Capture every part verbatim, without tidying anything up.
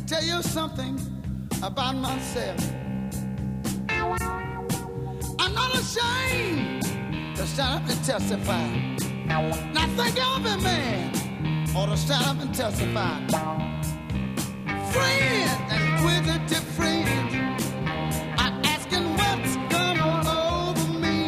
tell you something about myself. I'm not ashamed to stand up and testify. Now think every man ought to stand up and testify. Friends, inquisitive friends, are asking what's coming over me.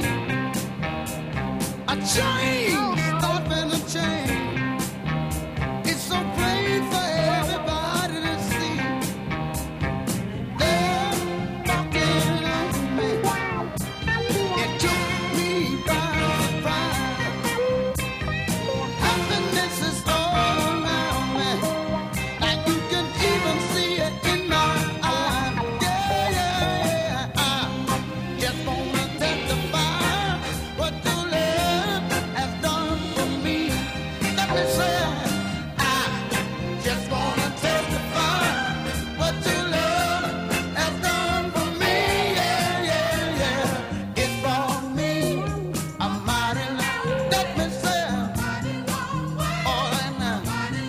A change, stop in a change. It's so plain for everybody to see. They're walking over me. It took me by surprise. Happiness is all around me. Like you can even see it in my eyes. Yeah, yeah, yeah. I just wanna testify what your love has done for me. Let me say, I just wanna testify what your love has done for me. Yeah, yeah, yeah. It brought me a mighty long, let me say, all right now.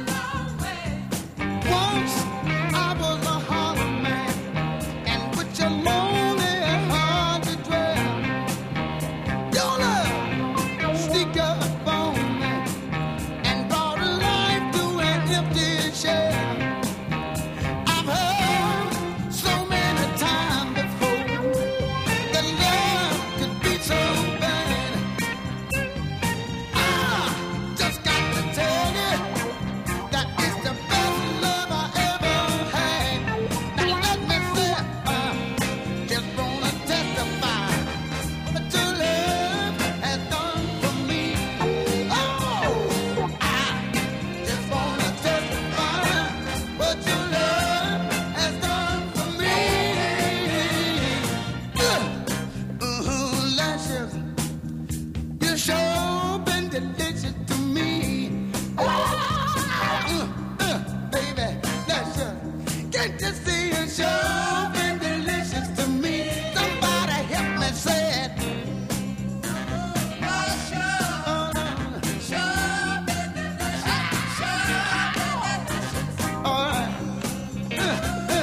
Once I was a hollow man, and with your lonely heart to dwell, your love sneak up on me and brought life to an empty shell. I've heard so many times before that love could be so bad. I just got to tell you that it's the best love I ever had. Now let me say, I just wanna testify what your love has done for me. Oh, I just wanna testify what your love has done for me. Uh, ooh, lashes, you sure been delicious to me. Uh, uh, baby, lashes, can't you see you sure been delicious to me? Somebody help me say it. All right. Uh, uh.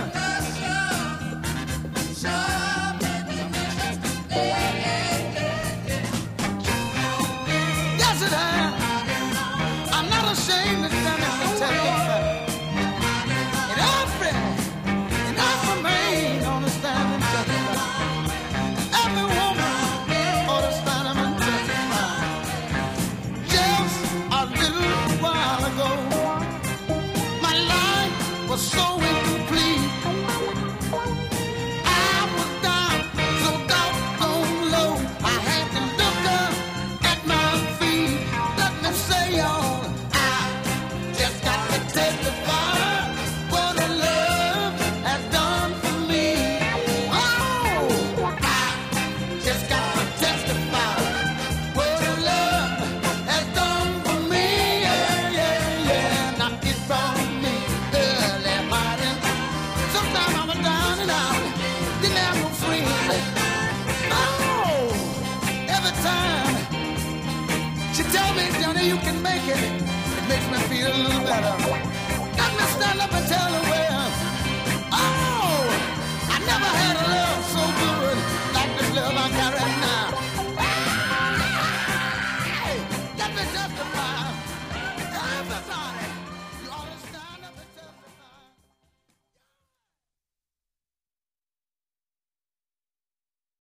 Yes, it has. I'm not ashamed to stand up and tell you that. And every, and every man ought to stand and testify. Every woman ought to stand up and testify. Just a little while ago, my life was so incomplete. I was down so doggone low. I had to look up at my feet. Let me say, y'all, I just got to testify what a love has done for me. Oh, I just got to testify what a love has done for me. Yeah, yeah, yeah. Now it brought me early morning. Sometimes I was down and out, didn't have no friends. Oh, every time she tell me, Johnny, you can make it, it makes me feel a little better.